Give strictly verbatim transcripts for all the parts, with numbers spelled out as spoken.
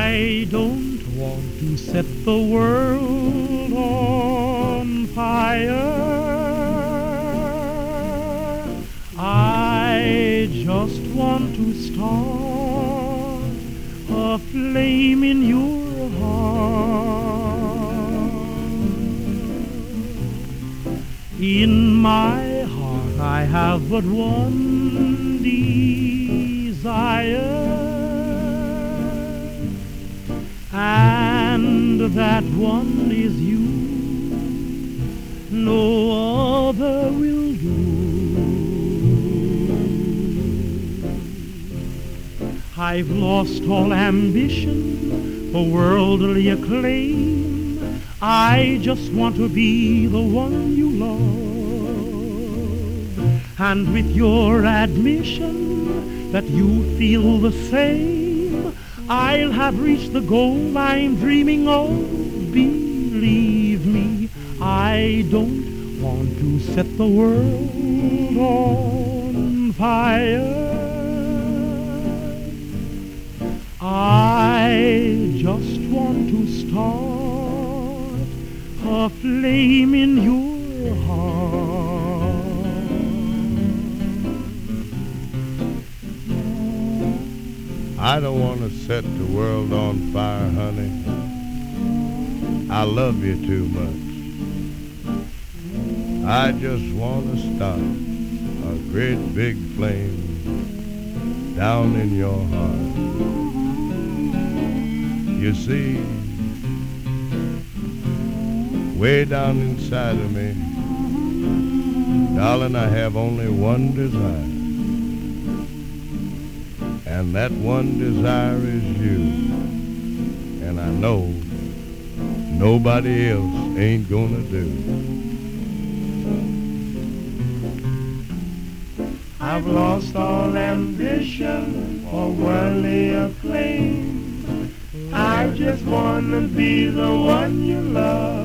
I don't want to set the world on fire. I just want to start a flame in your heart. In my heart I have but one desire, and that one is you. No other will do. I've lost all ambition for worldly acclaim. I just want to be the one you love. And with your admission that you feel the same, I'll have reached the goal I'm dreaming of. Believe me, I don't want to set the world on fire. I just want to start a flame in your heart. I don't want to set the world on fire, honey. I love you too much. I just want to start a great big flame down in your heart. You see, way down inside of me, darling, I have only one desire. And that one desire is you. And I know nobody else ain't gonna do. I've lost all ambition for worldly acclaim. I just wanna be the one you love.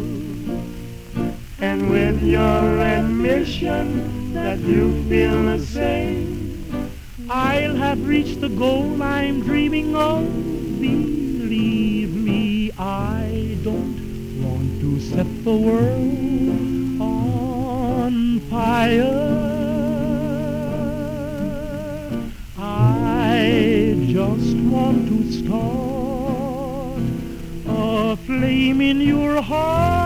And with your admission that you feel the same, I'll have reached the goal I'm dreaming of. Believe me, I don't want to set the world on fire. I just want to start a flame in your heart.